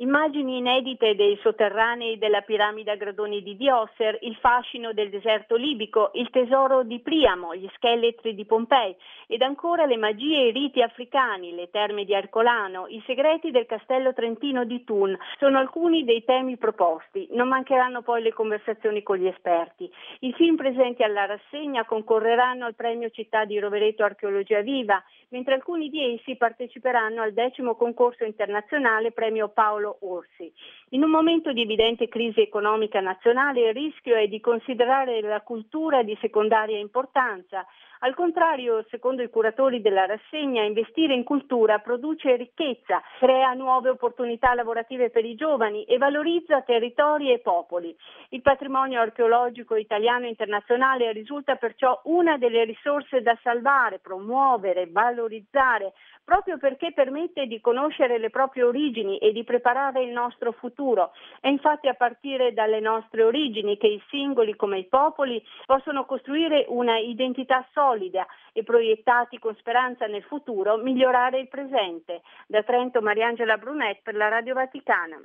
Immagini inedite dei sotterranei della piramide a gradoni di Djoser, il fascino del deserto libico, il tesoro di Priamo, gli scheletri di Pompei ed ancora le magie e i riti africani, le terme di Ercolano, i segreti del castello trentino di Thun sono alcuni dei temi proposti. Non mancheranno poi le conversazioni con gli esperti. I film presenti alla rassegna concorreranno al premio Città di Rovereto Archeologia Viva, mentre alcuni di essi parteciperanno al 10° concorso internazionale premio Paolo Orsi. In un momento di evidente crisi economica nazionale il rischio è di considerare la cultura di secondaria importanza. Al contrario, secondo i curatori della rassegna, investire in cultura produce ricchezza, crea nuove opportunità lavorative per i giovani e valorizza territori e popoli. Il patrimonio archeologico italiano e internazionale risulta perciò una delle risorse da salvare, promuovere, valorizzare, proprio perché permette di conoscere le proprie origini e di preparare il nostro futuro. È infatti a partire dalle nostre origini che i singoli come i popoli possono costruire una identità solida e, proiettati con speranza nel futuro, migliorare il presente. Da Trento Mariangela Brunet per la Radio Vaticana.